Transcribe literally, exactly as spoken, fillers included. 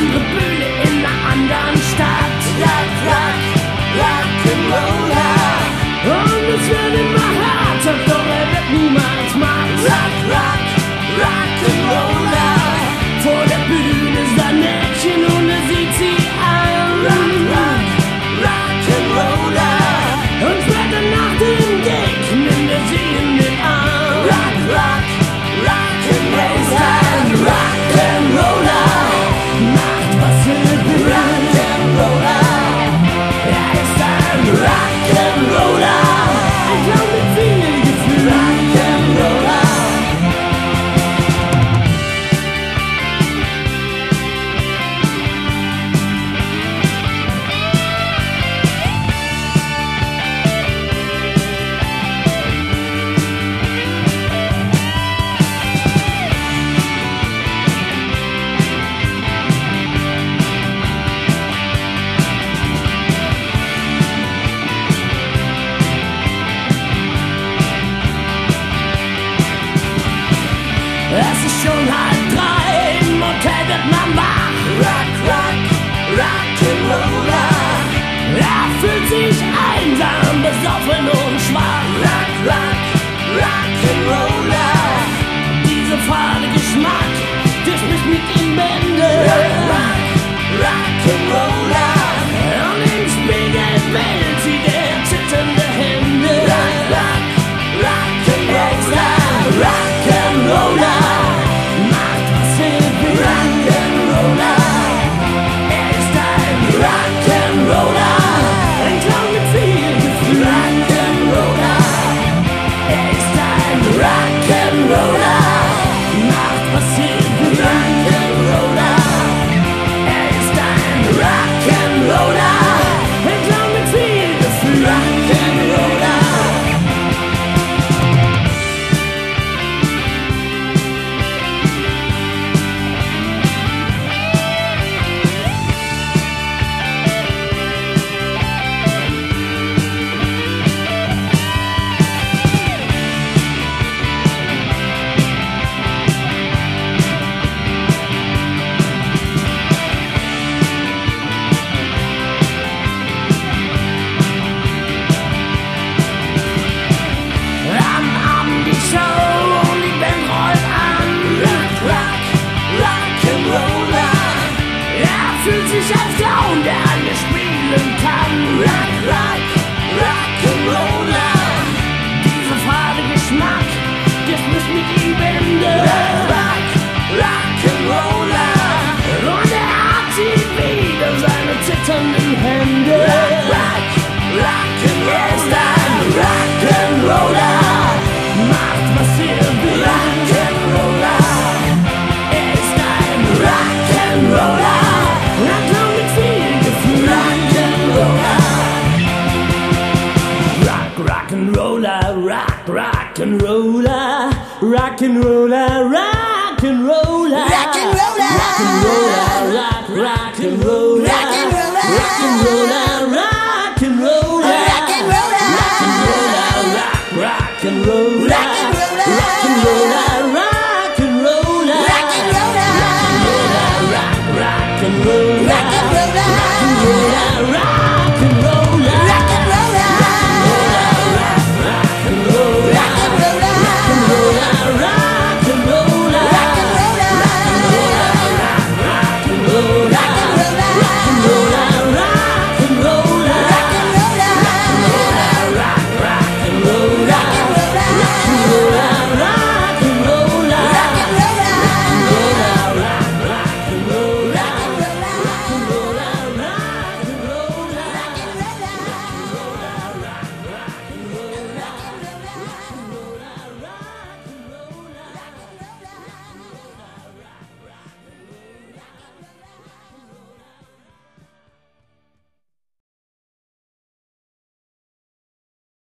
andere Bühne in einer anderen Stadt. Rock, rock, Rock'n'Roller. Und es wird immer härter, doch er wird niemals matt. Rock, rock, Rock'n'Roller. Vor der Bühne ist ein Mädchen und er sieht sie an. Rock, rock, Rock'n'Roller. Und später nach dem Gig nimmt er sie in den Arm. Rock, rock, Rock'n'Roller. Rock'n'Roller. Macht was er will. Rock'n'Roller. Er ist ein Rock'n'Roller. Ein Clown mit viel Gefühl. Rock'n'Roller. Es ist schon halb drei, im Hotel wird man wach. Rock, rock, Rock'n'Roller. Er fühlt sich einsam, besoffen und schwach. Rock, rock, Rock'n'Roller. Dieser fade Geschmack, der spricht mit ihm Bände. Rock, rock, Rock'n'Roller. Und im Spiegelbild sieht er zitternde Hände. Rock, rock, Rock'n'Roller. Rock'n'Roller. Macht was er will. Rock'n'Roller. Er ist ein Rock'n'Roller. Ein Clown mit viel Gefühl. Rock'n'Roller. Er ist ein Rock'n'Roller. Macht was er will. Rock'n'Roller. Er ist ein Rock'n'Roller. Ein Clown mit viel Gefühl. Rock'n'Roller. Am Abend die Show und die Band rollt an. Rock, rock, Rock'n'Roller. Er fühlt sich als Clown, der alles spielen kann. Rock, rock, Rock'n'Roller. Dieser fade Geschmack, der spricht mit ihm Bände. Rock, rock, Rock'n'Roller. Und er hat sie wieder, seine zitternden Hände. Rock, rock, Rock'n'Roller. Er ist ein Rock'n'Roller. Macht was er will. Rock'n'Roller. Er ist ein Rock'n'Roller. Ein Clown mit viel Gefühl. Rock'n'Roller. Rock, Rock'n'Roller. Rock, Rock'n'Roller. Rock'n'Roller. Rock'n'Roller. Rock'n'Roller. Rock'n'Roller. Rock, Rock'n'Roller. Rock'n'Roller. Rock'n'Roller. Rock'n'Roller. Rock'n'Roller. Rock'n'Roller. Rock, Rock'n'Roller. Rock'n'Roller. Rock'n'Roller.